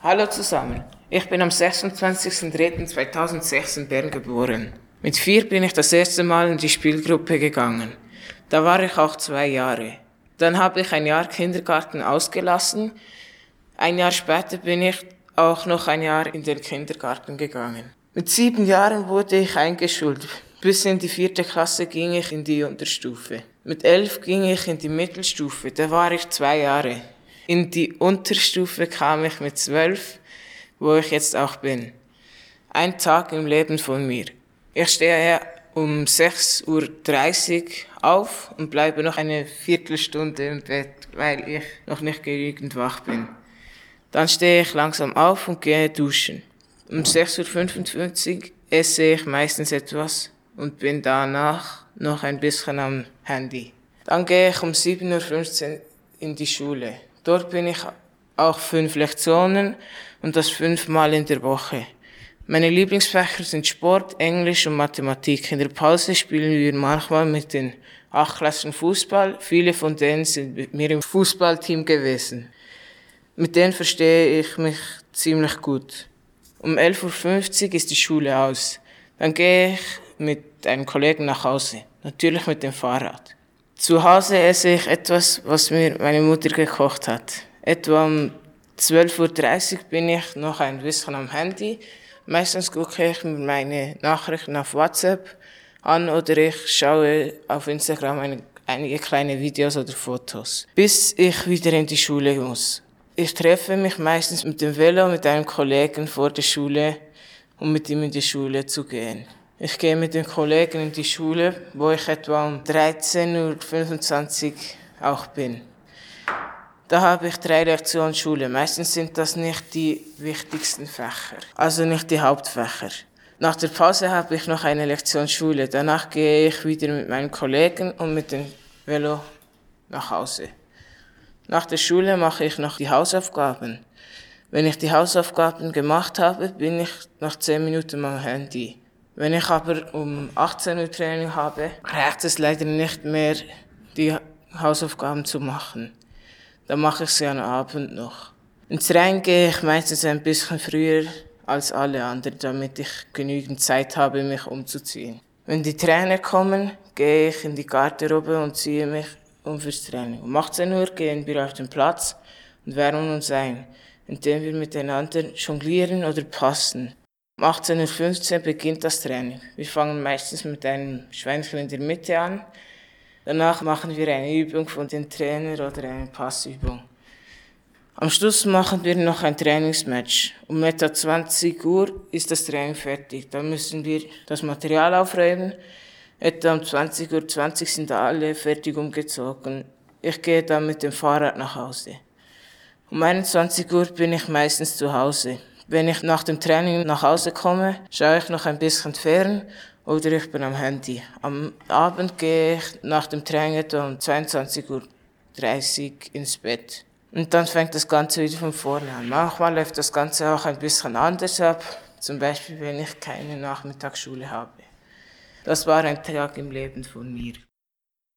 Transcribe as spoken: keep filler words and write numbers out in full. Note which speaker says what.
Speaker 1: Hallo zusammen, ich bin am sechsundzwanzigsten dritten zweitausendsechs in Bern geboren. Mit vier bin ich das erste Mal in die Spielgruppe gegangen. Da war ich auch zwei Jahre. Dann habe ich ein Jahr Kindergarten ausgelassen. Ein Jahr später bin ich auch noch ein Jahr in den Kindergarten gegangen. Mit sieben Jahren wurde ich eingeschult. Bis in die vierte Klasse ging ich in die Unterstufe. Mit elf ging ich in die Mittelstufe, da war ich zwei Jahre. In die Unterstufe kam ich mit zwölf, wo ich jetzt auch bin. Ein Tag im Leben von mir. Ich stehe um sechs Uhr dreißig auf und bleibe noch eine Viertelstunde im Bett, weil ich noch nicht genügend wach bin. Dann stehe ich langsam auf und gehe duschen. Um sechs Uhr fünfundfünfzig esse ich meistens etwas und bin danach noch ein bisschen am Handy. Dann gehe ich um sieben Uhr fünfzehn in die Schule. Dort bin ich auch fünf Lektionen und das fünfmal in der Woche. Meine Lieblingsfächer sind Sport, Englisch und Mathematik. In der Pause spielen wir manchmal mit den Achtklässlern Fußball. Viele von denen sind mit mir im Fußballteam gewesen. Mit denen verstehe ich mich ziemlich gut. Um elf Uhr fünfzig ist die Schule aus. Dann gehe ich mit einem Kollegen nach Hause. Natürlich mit dem Fahrrad. Zu Hause esse ich etwas, was mir meine Mutter gekocht hat. Etwa um zwölf Uhr dreißig bin ich noch ein bisschen am Handy. Meistens gucke ich mir meine Nachrichten auf WhatsApp an oder ich schaue auf Instagram eine, einige kleine Videos oder Fotos, bis ich wieder in die Schule muss. Ich treffe mich meistens mit dem Velo mit einem Kollegen vor der Schule, um mit ihm in die Schule zu gehen. Ich gehe mit den Kollegen in die Schule, wo ich etwa um dreizehn Uhr fünfundzwanzig auch bin. Da habe ich drei Lektionen Schule. Meistens sind das nicht die wichtigsten Fächer, also nicht die Hauptfächer. Nach der Pause habe ich noch eine Lektion Schule. Danach gehe ich wieder mit meinen Kollegen und mit dem Velo nach Hause. Nach der Schule mache ich noch die Hausaufgaben. Wenn ich die Hausaufgaben gemacht habe, bin ich nach zehn Minuten am Handy. Wenn ich aber um achtzehn Uhr Training habe, reicht es leider nicht mehr, die Hausaufgaben zu machen. Dann mache ich sie am Abend noch. Ins Rennen gehe ich meistens ein bisschen früher als alle anderen, damit ich genügend Zeit habe, mich umzuziehen. Wenn die Trainer kommen, gehe ich in die Garderobe und ziehe mich um fürs Training. Um achtzehn Uhr gehen wir auf den Platz und wärmen uns ein, indem wir miteinander jonglieren oder passen. Um achtzehn Uhr fünfzehn beginnt das Training. Wir fangen meistens mit einem Schweinchen in der Mitte an. Danach machen wir eine Übung von dem Trainer oder eine Passübung. Am Schluss machen wir noch ein Trainingsmatch. Um etwa zwanzig Uhr ist das Training fertig. Dann müssen wir das Material aufräumen. Etwa um zwanzig Uhr zwanzig sind alle fertig umgezogen. Ich gehe dann mit dem Fahrrad nach Hause. Um einundzwanzig Uhr bin ich meistens zu Hause. Wenn ich nach dem Training nach Hause komme, schaue ich noch ein bisschen fern oder ich bin am Handy. Am Abend gehe ich nach dem Training etwa um zweiundzwanzig Uhr dreißig ins Bett. Und dann fängt das Ganze wieder von vorne an. Manchmal läuft das Ganze auch ein bisschen anders ab, zum Beispiel wenn ich keine Nachmittagsschule habe. Das war ein Tag im Leben von mir.